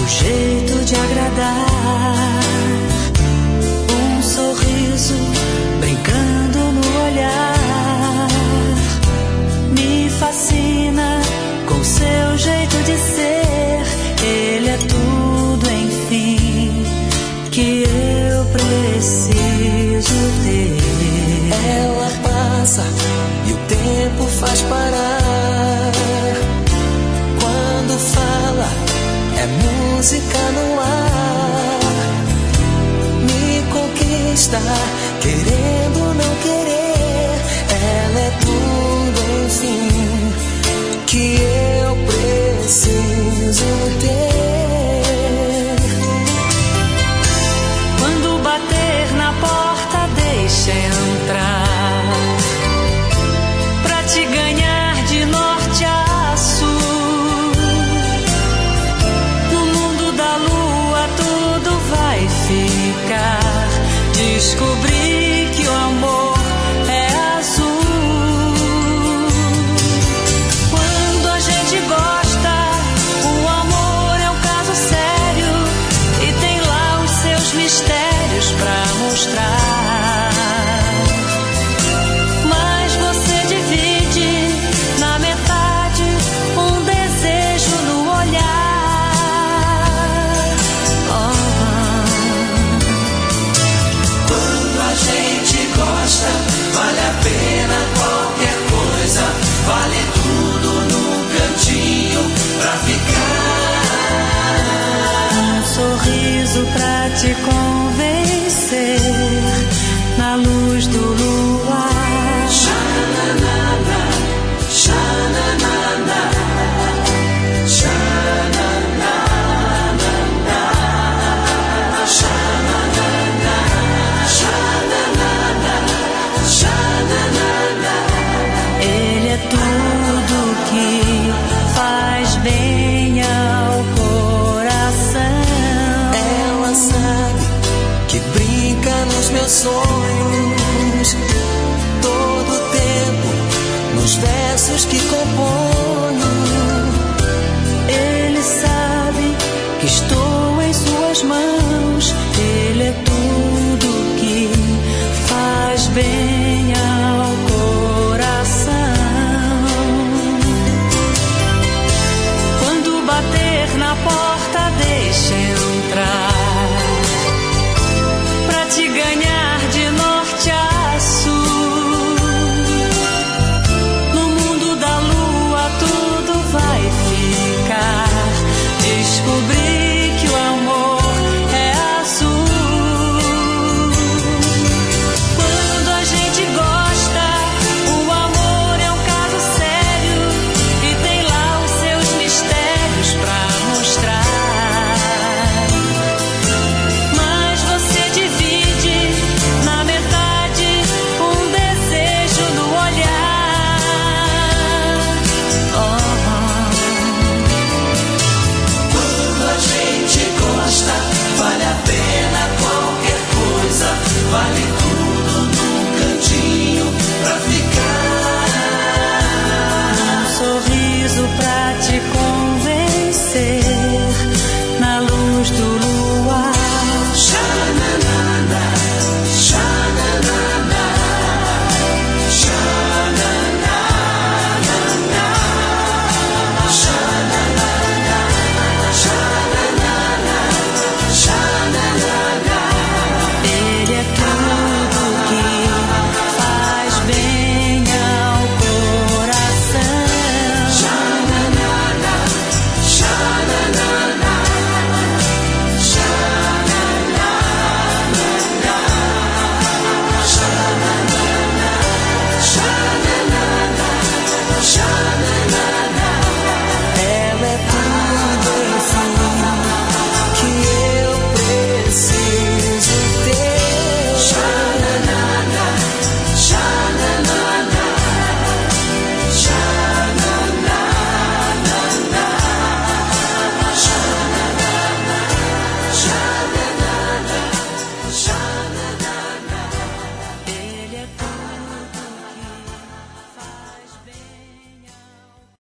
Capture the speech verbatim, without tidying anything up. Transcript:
jeito de agradar, um sorriso brincando no olhar. Me fascina com seu jeito de ser, ele é tudo, enfim, que eu preciso ter. Ela passa e o tempo faz parar. Quando fala, é música no ar. Me conquista, querendo não querer. Ela é tudo, enfim, que eu preciso ter. Quando bater na porta, deixa entrar, pra te ganhar de norte a sul. No mundo da lua tudo vai ficar. Descobri que o amor é azul. Quando a gente gosta, o amor é um caso sério e tem lá os seus mistérios pra mostrar. Mas você divide na metade um desejo no olhar. Oh. Quando a gente gosta, vale a pena qualquer coisa. Vale tudo num cantinho pra ficar. Um sorriso pra te convencer na luz do luar. Xananana, xananana, xananana, xananana, xananana, xananana. Ele é tudo que faz bem ao coração. Ela sabe que brinca nos meus sonhos, todo tempo, nos versos que componho. Ele sabe que estou em suas mãos. Ele é tudo que faz bem